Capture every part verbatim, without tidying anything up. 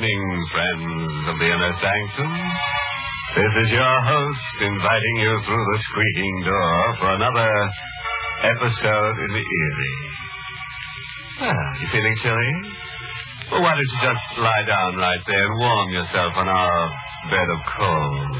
evening, friends of the Inner Sanctum. This is your host inviting you through the squeaking door for another episode in the Eerie. Ah, you feeling chilly? Well, why don't you just lie down right there and warm yourself on our bed of coals?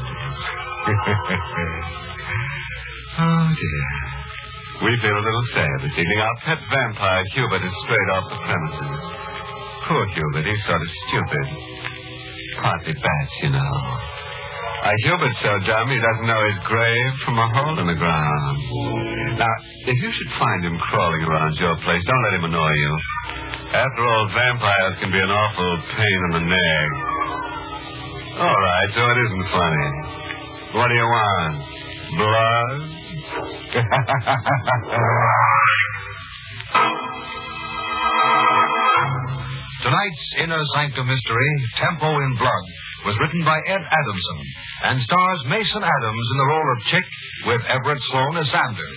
Oh, dear. We feel a little sad this evening. Our pet vampire, Hubert, is straight off the premises. Poor Hubert, he's sort of stupid. Partly bats, you know. Uh, Hubert's so dumb he doesn't know his grave from a hole in the ground. Now, if you should find him crawling around your place, don't let him annoy you. After all, vampires can be an awful pain in the neck. All right, so it isn't funny. What do you want? Blood? Tonight's Inner Sanctum Mystery, Tempo in Blood, was written by Ed Adamson and stars Mason Adams in the role of Chick with Everett Sloan as Sanders.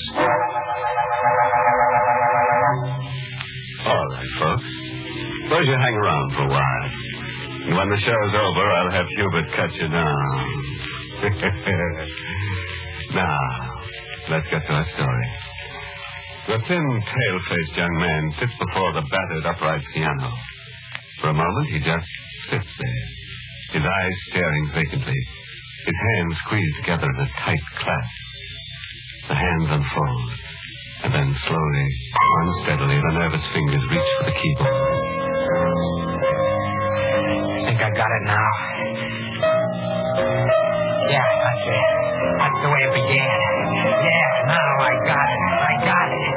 All right, folks. Suppose you hang around for a while. And when the show's over, I'll have Hubert cut you down. Now, let's get to our story. The thin, pale-faced young man sits before the battered upright piano. For a moment, he just sits there, his eyes staring vacantly, his hands squeezed together in a tight clasp. The hands unfold, and then slowly, unsteadily, the nervous fingers reach for the keyboard. Think I got it now. Yeah, that's it. That's the way it began. Yeah, now I got it. I got it.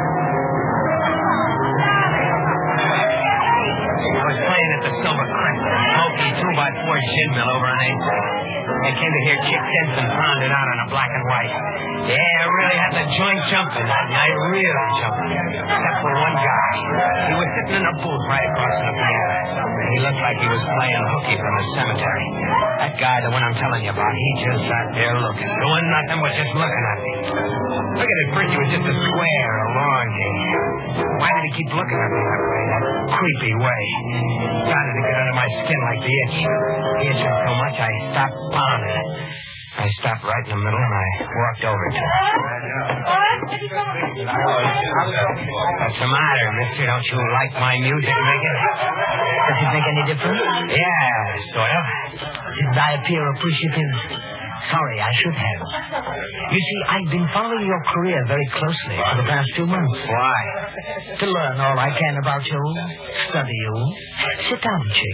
I was playing at the Silver Crescent, smoky two by four gin mill over on eighth Street. I came to hear Chick Denson pound it out on a black and white. Yeah, I really had the joint jumping that night, really jumping. Except for one guy. He was sitting in a booth right across from the piano. He looked like he was playing hooky from the cemetery. That guy, the one I'm telling you about, he just sat there looking, doing nothing but just looking at me. Look at it, first he was just a square, elongated. Why did he keep looking at me that way, that creepy way? Started to get under my skin like the itch. The itch was so much I stopped pounding. I stopped right in the middle and I walked over to him. What's the matter, mister? Don't you like my music, Megan? Does it make any difference? Yeah, sort of. Did I appear appreciative? Sorry, I should have. You see, I've been following your career very closely for the past few months. Why? To learn all I can about you, study you. Sit down, Chick.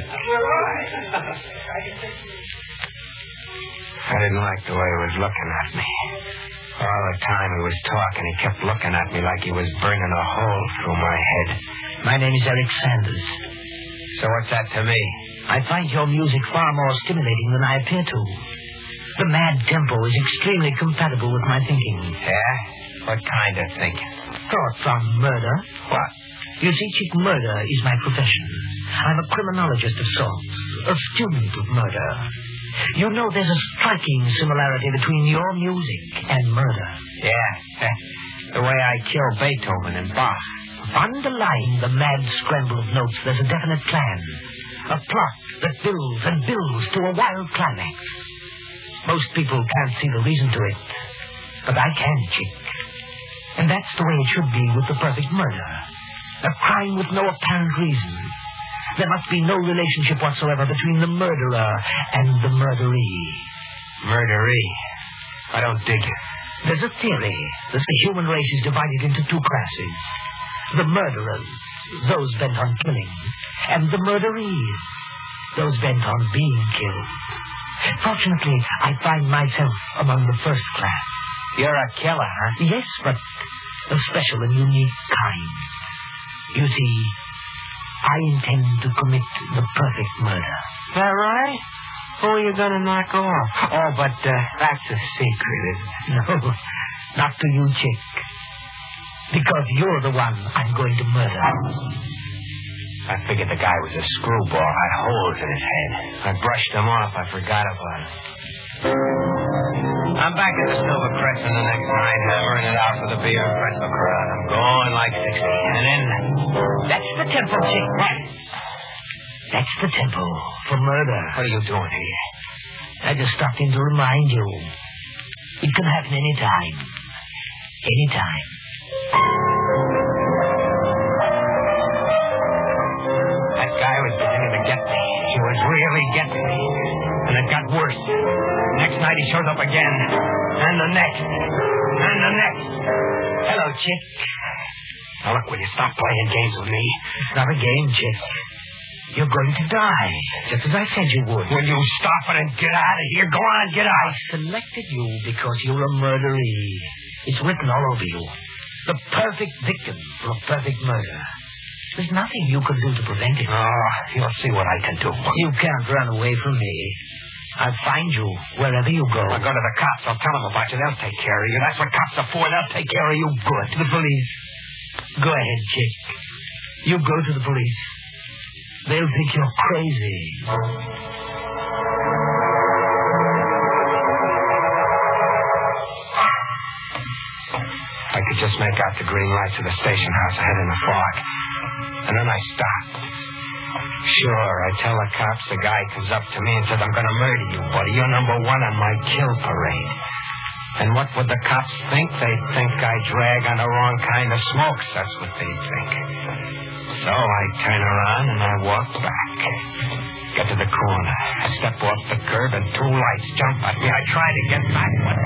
I didn't like the way he was looking at me. All the time he was talking, he kept looking at me like he was burning a hole through my head. My name is Eric Sanders. So what's that to me? I find your music far more stimulating than I appear to. The mad tempo is extremely compatible with my thinking. Yeah? What kind of thinking? Thoughts on murder. What? You see, Chick, murder is my profession. I'm a criminologist of sorts, a student of murder. You know there's a striking similarity between your music and murder. Yeah. The way I kill Beethoven and Bach. Underlying the mad scramble of notes, there's a definite plan. A plot that builds and builds to a wild climax. Most people can't see the reason to it. But I can, Chick. And that's the way it should be with the perfect murder. A crime with no apparent reason. There must be no relationship whatsoever between the murderer and the murderee. Murderee? I don't dig it. There's a theory that the human race is divided into two classes. The murderers, those bent on killing, and the murderees, those bent on being killed. Fortunately, I find myself among the first class. You're a killer, huh? Yes, but a special and unique kind. You see, I intend to commit the perfect murder. Is that right? Who are you going to knock off? Oh, but uh, that's a secret, isn't it? No, not to you, Chick. Because you're the one I'm going to murder. I figured the guy was a screwball, had holes in his head. I brushed him off. I forgot about it. I'm back at the Silver Crescent the next night, hammering it out for the beer and pretzel crowd. I'm going like sixty. And then... That's the tempo, Chick. What? That's the tempo for murder. What are you doing here? I just stopped in to remind you. It can happen any time. Any time. That guy was beginning to get me. He was really getting me. And it got worse. Next night he shows up again. And the next. And the next. Hello, Chick. Now look, will you stop playing games with me? It's not a game, Chick. You're going to die, just as I said you would. Will you stop it and get out of here? Go on, get out. I selected you because you're a murderee. It's written all over you. The perfect victim for a perfect murder. There's nothing you can do to prevent it. Oh, you'll see what I can do. You can't run away from me. I'll find you wherever you go. I'll go to the cops. I'll tell them about you. They'll take care of you. That's what cops are for. They'll take care of you good. The police. Go ahead, Chick. You go to the police. They'll think you're crazy. I could just make out the green lights of the station house ahead in the fog. And then I stopped. Sure, I tell the cops the guy comes up to me and says, I'm going to murder you, buddy. You're number one on my kill parade. And what would the cops think? They'd think I drag on the wrong kind of smokes. That's what they'd think. So I turn around and I walk back. Get to the corner. I step off the curb and two lights jump at me. I try to get back, but...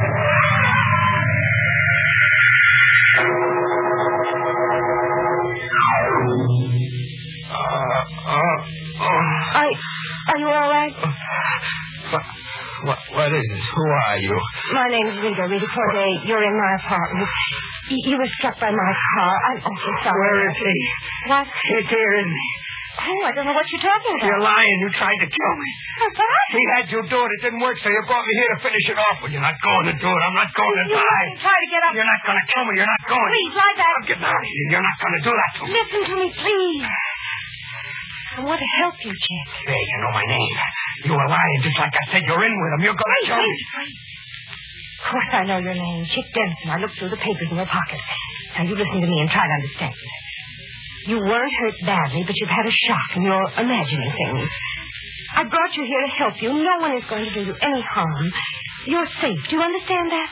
Uh, uh, uh. Are, are you all right? What, what, what is this? Who are you? My name's Rita, Rita Corday. You're in my apartment. Y- you were struck by my car. I'm awfully sorry. Where is he? What? He's here, isn't he? Oh, I don't know what you're talking about. You're lying. You tried to kill me. What? He had you do it. It didn't work, so you brought me here to finish it off. Well, you're not going to do it. I'm not going to You die. try to get up. You're not going to kill me. You're not going. Please, lie back. I'm getting out of here. You're not going to do that to me. Listen to me, please. I want to help you, Chick. There, you know my name. You were lying just like I said. You're in with him. You're going to Wait, kill wait, me. wait. Of course I know your name, Chick Denson. I looked through the papers in your pocket. Now, you listen to me and try to understand. You weren't hurt badly, but you've had a shock, and you're imagining things. I brought you here to help you. No one is going to do you any harm. You're safe. Do you understand that?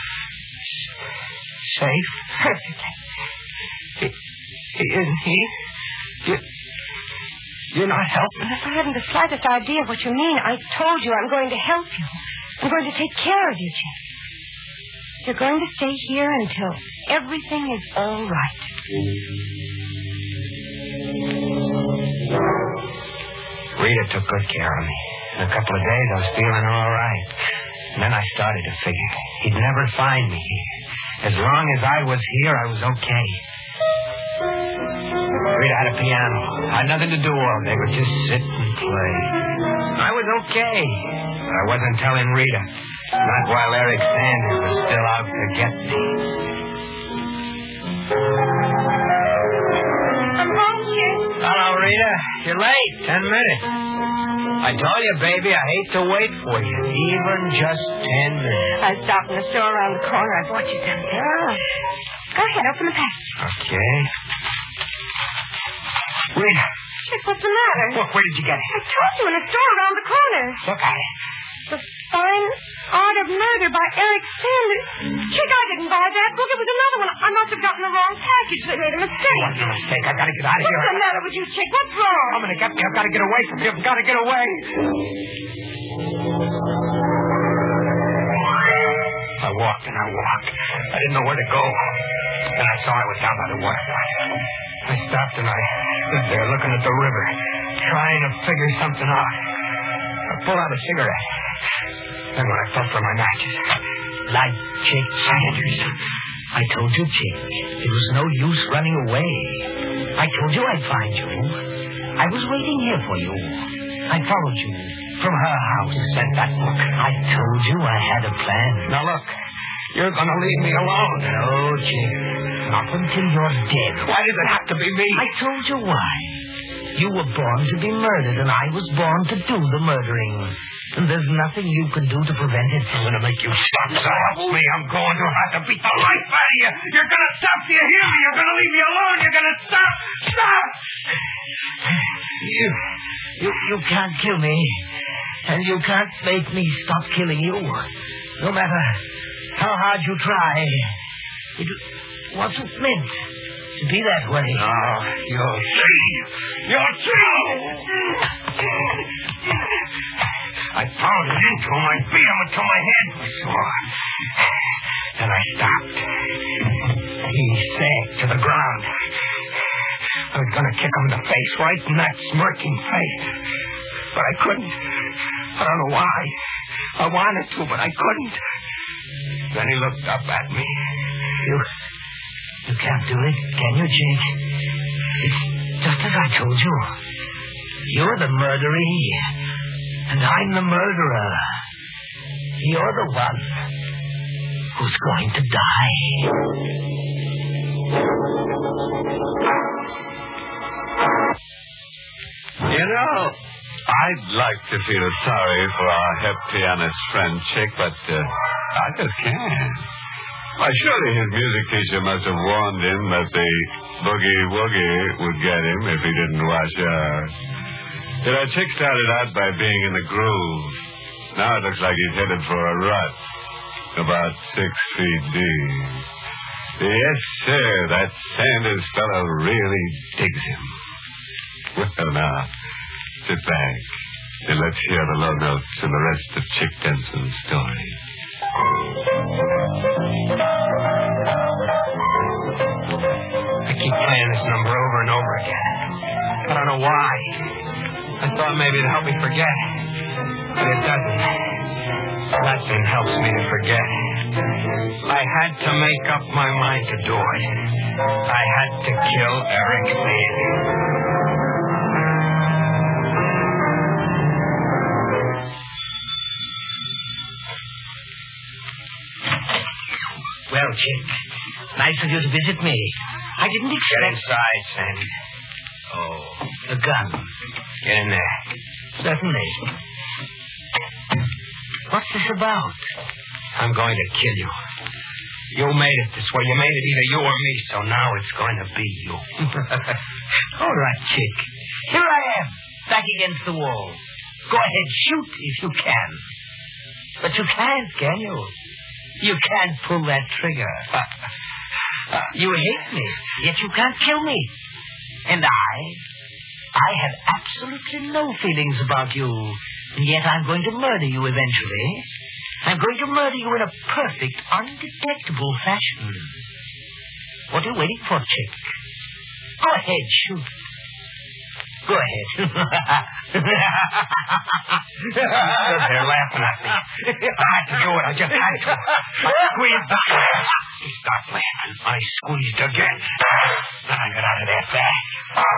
Safe? Perfectly. He, he, isn't he? You, you're not helping? If I hadn't the slightest idea of what you mean, I told you I'm going to help you. I'm going to take care of you, Chick. You're going to stay here until everything is all right. Rita took good care of me. In a couple of days, I was feeling all right. And then I started to figure he'd never find me here. As long as I was here, I was okay. Rita had a piano. Had nothing to do all day but just sit and play. I was okay. I wasn't telling Rita. Not while Eric Sanders was still out to get me. I'm home, Chick. Hello, Rita. You're late. Ten minutes. I told you, baby, I hate to wait for you. Even just ten minutes. I stopped in the store around the corner. I bought you something. Oh. Go ahead, open the package. Okay. Rita. Chick, what's the matter? What, where did you get it? I told you in a store around the corner. Look at it. The Fine Art of Murder by Eric Sanders. Chick, I didn't buy that book. It was another one. I must have gotten the wrong package. They made a mistake. What's the mistake? I've got to get out of here. What's the matter with you, Chick? What's wrong? I'm going to get me. I've got to get away from here. I've got to get away. I walked and I walked. I didn't know where to go. And I saw I was down by the waterfront. I stopped and I stood there looking at the river, trying to figure something out. I pulled out a cigarette. Then when I felt for my matches, Like Chick Sanders. I told you, Chick, there was no use running away. I told you I'd find you. I was waiting here for you. I followed you from her house. you sent that book. I told you I had a plan. Now look, you're going to leave me alone. No, Chick. Not until you're dead. Why does it have to be me? I told you why. You were born to be murdered, and I was born to do the murdering. And there's nothing you can do to prevent it. I'm going to make you stop, so help me. I'm going to have to beat the life out of you. You're going to stop. Do you hear me? You're going to leave me alone. You're going to stop. Stop. You, You, you can't kill me. And you can't make me stop killing you. No matter how hard you try. It wasn't meant to be that way. Oh, you'll see. You'll see. I pounded into him. I beat him until my hand was sore. Then I stopped. He sank to the ground. I was going to kick him in the face, right in that smirking face. But I couldn't. I don't know why. I wanted to, but I couldn't. Then he looked up at me. You... You can't do it, can you, Jake? It's just as I told you. You're the murderee, and I'm the murderer. You're the one who's going to die. You know, I'd like to feel sorry for our hep pianist friend Chick, but uh, I just can't. Why, surely his music teacher must have warned him that the boogie-woogie would get him if he didn't watch out. You know, Chick started out by being in the groove. Now it looks like he's headed for a rut, about six feet deep. Yes, sir, that Sanders fellow really digs him. Well, now, sit back and let's hear the low notes and the rest of Chick Denson's story. I keep playing this number over and over again. I don't know why. I thought maybe it'd help me forget. But it doesn't. Nothing helps me to forget. I had to make up my mind to do it. I had to kill Eric Bailey. Well, Chick, nice of you to visit me. I didn't expect... Get inside, Sandy. Oh, a gun. Get in there. Certainly. What's this about? I'm going to kill you. You made it this way. You made it either you or me, so now it's going to be you. All right, Chick. Here I am, back against the wall. Go ahead, shoot if you can. But you can't, can you? You can't pull that trigger. You hate me, yet you can't kill me. And I, I have absolutely no feelings about you. And yet I'm going to murder you eventually. I'm going to murder you in a perfect, undetectable fashion. What are you waiting for, Chick? Go ahead, shoot. Go ahead. They're laughing at me. I had to do it. I just had to. I squeezed. He stopped laughing. I squeezed again. Then I got out of there fast.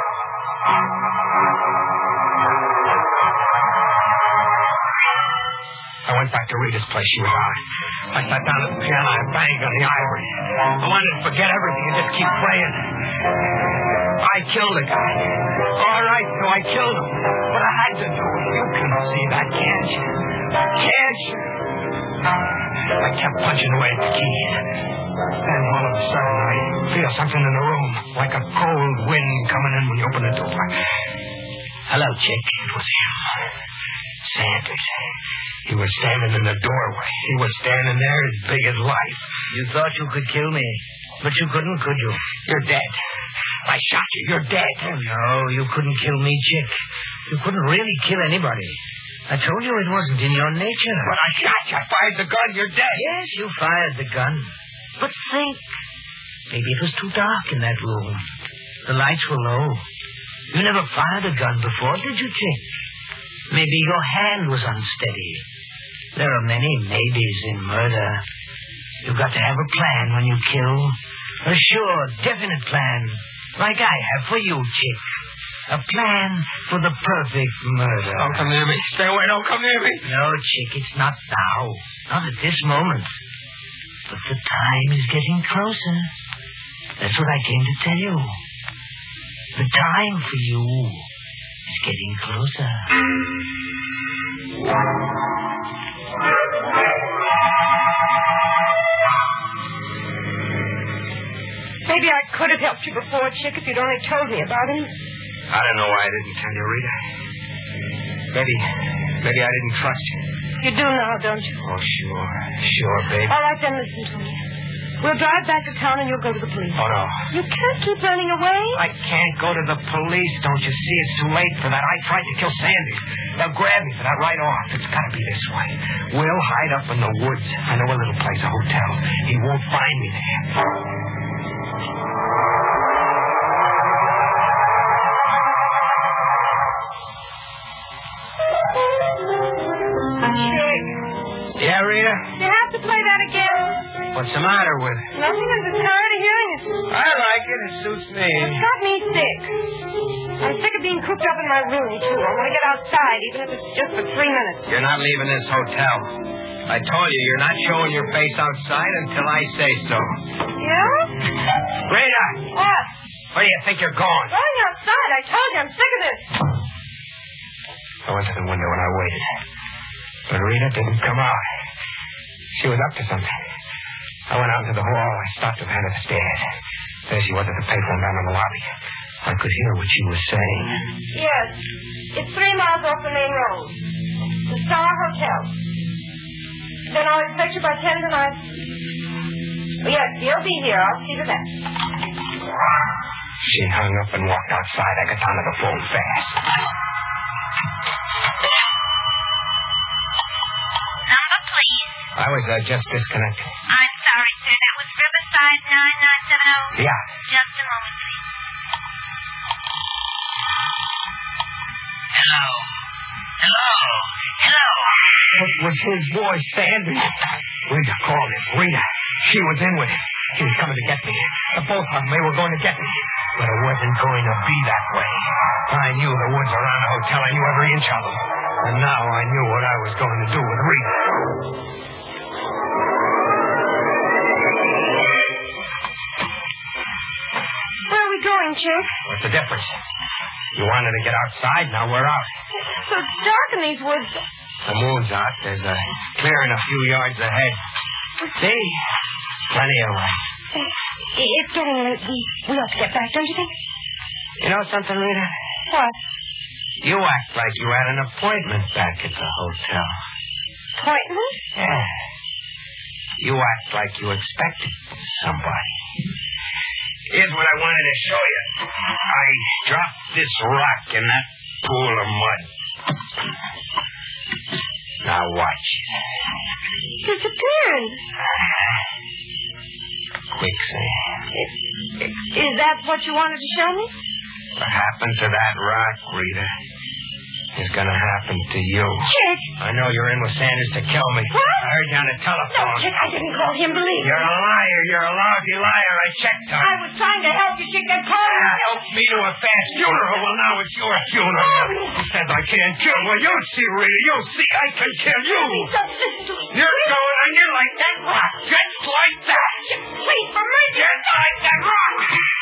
I went back to Rita's place. She was out. I sat down at the piano and banged on the ivory. I wanted to forget everything and just keep playing. I killed the guy. All right, so I killed him. But I had to do it. You can see that, can't you? Can't you? I kept punching away at the keys. Then all of a sudden, I feel something in the room, like a cold wind coming in when you open the door. Hello, Chick. It was him. Sanders. He was standing in the doorway. He was standing there as big as life. You thought you could kill me, but you couldn't, could you? You're dead. I shot you. You're dead. Oh, no, you couldn't kill me, Chick. You couldn't really kill anybody. I told you it wasn't in your nature. But I shot you. I fired the gun. You're dead. Yes, you fired the gun. But think. Maybe it was too dark in that room. The lights were low. You never fired a gun before, did you, Chick? Maybe your hand was unsteady. There are many maybes in murder. You've got to have a plan when you kill. A sure, definite plan. Like I have for you, Chick. A plan for the perfect murder. Don't come near me. Stay away. Don't come near me. No, Chick, it's not now. Not at this moment. But the time is getting closer. That's what I came to tell you. The time for you is getting closer. Maybe I could have helped you before, Chick, if you'd only told me about him. I don't know why I didn't tell you, Rita. Maybe, maybe I didn't trust you. You do now, don't you? Oh, sure. Sure, babe. All right, then listen to me. We'll drive back to town and you'll go to the police. Oh, no. You can't keep running away. I can't go to the police. Don't you see? It's too late for that. I tried to kill Sandy. They'll grab me for that right off. It's got to be this way. We'll hide up in the woods. I know a little place, a hotel. He won't find me there. Yeah, Rita? You have to play that again. What's the matter with it? Nothing. I'm just tired of hearing it. I like it. It suits me. It's got me sick. I'm sick of being cooped up in my room, too. I want to get outside, even if it's just for three minutes. You're not leaving this hotel. I told you, you're not showing your face outside until I say so. Yeah? Rita! What? Where do you think you're going? Going outside. I told you I'm sick of this. I went to the window and I waited. But Rita didn't come out. She was up to something. I went out into the hall. I stopped at the head of the stairs. There she was at the payphone down in the lobby. I could hear what she was saying. Yes. It's three miles off the main road. The Star Hotel. Then I'll expect you by ten tonight. Oh, yes, you'll be here. I'll see to that. She hung up and walked outside. I got down to the phone fast. Number, please. I was uh, just disconnected. I'm sorry, sir. That was Riverside nine nine seven oh. Yeah. Just a moment, please. Hello. Hello. Hello. It was his voice, Sandy. Rita called him. Rita. She was in with him. He was coming to get me. The both of them, they were going to get me. But it wasn't going to be that way. I knew the woods around the hotel. I knew every inch of them. And now I knew what I was going to do with Rita. Where are we going, Chick? What's the difference? You wanted to get outside, now we're out. So it's dark in these woods. The moon's out. There's a clearing a few yards ahead. See? Plenty of light. It's getting late. We, we ought to get back, don't you think? You know something, Rita? What? You act like you had an appointment back at the hotel. Appointment? Yeah. You act like you expected somebody. Here's what I wanted to show you. I dropped this rock in that pool of mud. Now watch. Disappeared. Quicksand. Is that what you wanted to show me? What happened to that rock, Rita, is going to happen to you. Chick! I know you're in with Sanders to kill me. What? I heard you on the No, telephone. Chick, I didn't call him. Believe me. You're a liar. You're a lousy liar. I checked on I you. was trying to help you, Chick. That call. Ah, help me to a fast funeral. Well, now it's your funeral. He says I can't kill. Well, you'll see, Rita. You'll see. I can kill you. Please don't listen to me. You're going under like that rock. Just like that. Please, for mercy. Just like that rock.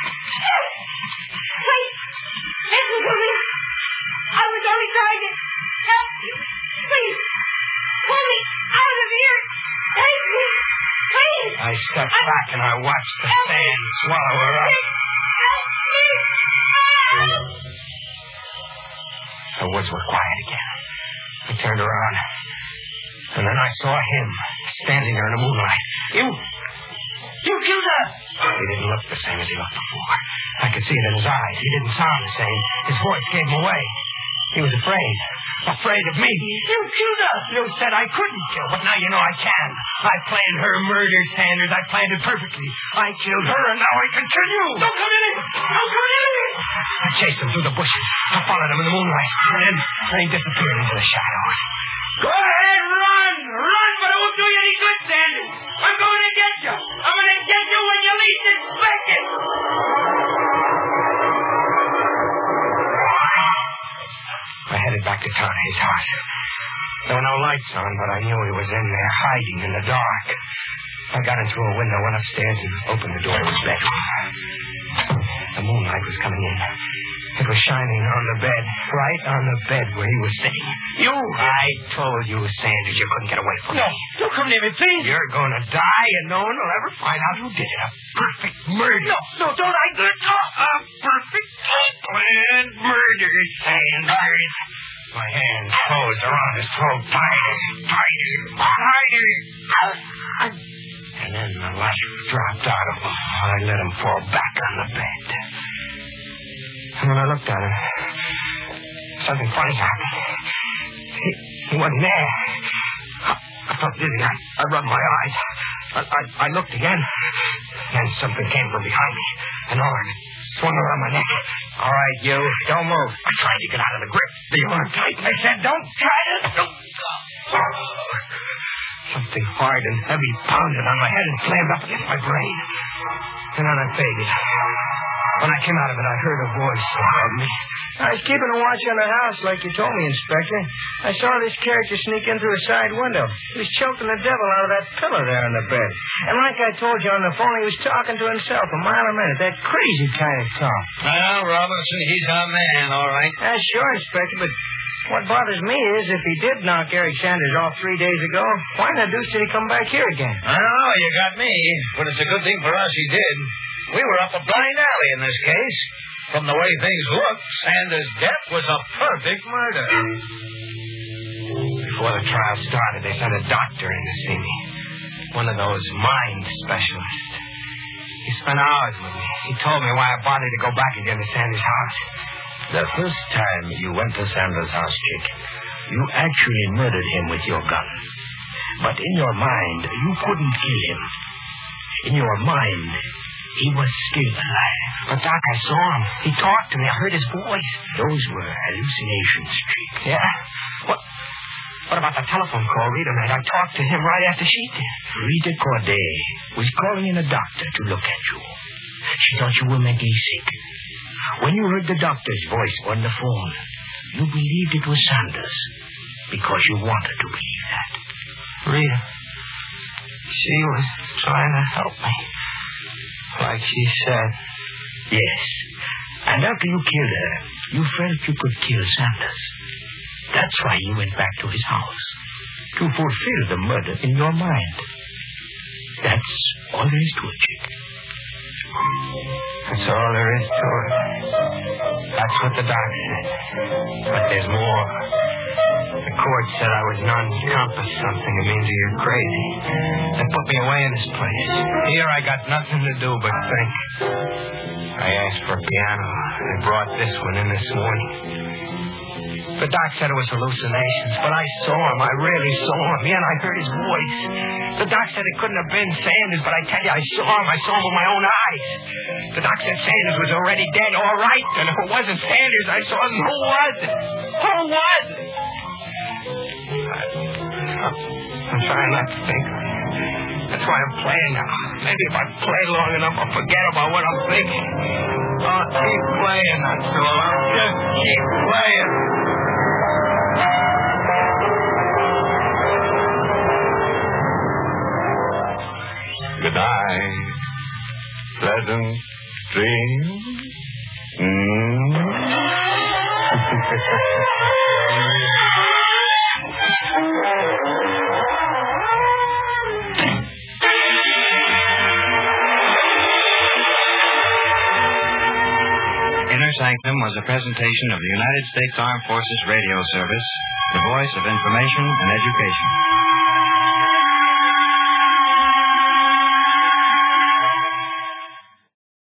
Please, listen to me. I was only trying to help you. Please, pull me out of here. Take me. Please. I stepped I... back and I watched the sand swallow her up. Help me. Help. The woods were quiet again. I turned around, and then I saw him standing there in the moonlight. You... You killed her! He didn't look the same as he looked before. I could see it in his eyes. He didn't sound the same. His voice gave him away. He was afraid. Afraid of me. You killed her! You said I couldn't kill, but now you know I can. I planned her murder, Sanders. I planned it perfectly. I killed her, and now I can kill you! Don't come in! Don't come in! I chased him through the bushes. I followed him in the moonlight. And then, then he disappeared into the shadows. Go ahead, run! Run, but it won't do you any good, Sanders. I'm going to get you. I'm going to get you when you least expect it. I headed back to town, his house. There were no lights on, but I knew he was in there, hiding in the dark. I got in through a window, went upstairs, and opened the door to his bedroom. The moonlight was coming in. It was shining on the bed, right on the bed where he was sitting. You! I told you, Sanders, you couldn't get away from no, me. No, don't come near me, please. You're going to die, and no one will ever find out who did it. A perfect murder. No, no, don't I... No, a perfect planned murder, Sanders. My hands closed around his throat. Tighter, tighter, tighter. And then the life dropped out of him. I let him fall back on the bed. And when I looked at him, something funny happened. He, he wasn't there. I, I felt dizzy. I, I rubbed my eyes. I, I, I looked again. Then something came from behind me. An arm swung around my neck. All right, you. Don't move. I tried to get out of the grip. The arm tightened. I said, don't try to. Don't. Something hard and heavy pounded on my head and slammed up against my brain. And then I faded. When I came out of it, I heard a voice above me. I was keeping a watch on the house like you told me, Inspector. I saw this character sneak in through a side window. He was choking the devil out of that pillow there on the bed. And like I told you on the phone, he was talking to himself a mile a minute. That crazy kind of talk. Well, Robinson, he's our man, all right. Uh, sure, Inspector, but what bothers me is if he did knock Eric Sanders off three days ago, why in the deuce did he come back here again? I don't know, you got me. But it's a good thing for us he did. We were up a blind alley in this case. From the way things looked, Sanders' death was a perfect murder. Before the trial started, they sent a doctor in to see me. One of those mind specialists. He spent hours with me. He told me why I bothered to go back again to Sanders' house. The first time you went to Sanders' house, Chick, you actually murdered him with your gun. But in your mind, you couldn't kill him. In your mind, he was still alive. But, Doc, I saw him. He talked to me. I heard his voice. Those were hallucinations, Chick. Yeah? What What about the telephone call Rita made? I talked to him right after she did. Rita Corday was calling in a doctor to look at you. She thought you were mentally sick. When you heard the doctor's voice on the phone, you believed it was Sanders because you wanted to believe that. Rita, she was trying to help me. Like she said. Yes. And after you killed her, you felt you could kill Sanders. That's why you went back to his house. To fulfill the murder in your mind. That's all there is to it, Chick. That's all there is to it. That's what the doc said. But there's more. The court said I was non-compass something. It means that you're crazy. They put me away in this place. Here I got nothing to do but think. I asked for a piano. They brought this one in this morning. The doc said it was hallucinations, but I saw him. I really saw him. Yeah, and I heard his voice. The doc said it couldn't have been Sanders, but I tell you, I saw him. I saw him with my own eyes. The doc said Sanders was already dead. All right, and if it wasn't Sanders, I saw him. Who was it? Who was it? I, I'm trying not to think. That's why I'm playing now. Maybe if I play long enough, I'll forget about what I'm thinking. I'll keep playing, that's all. I'll just keep playing. Good night. Pleasant dreams. Mm. Inner Sanctum was a presentation of the United States Armed Forces Radio Service, the voice of information and education.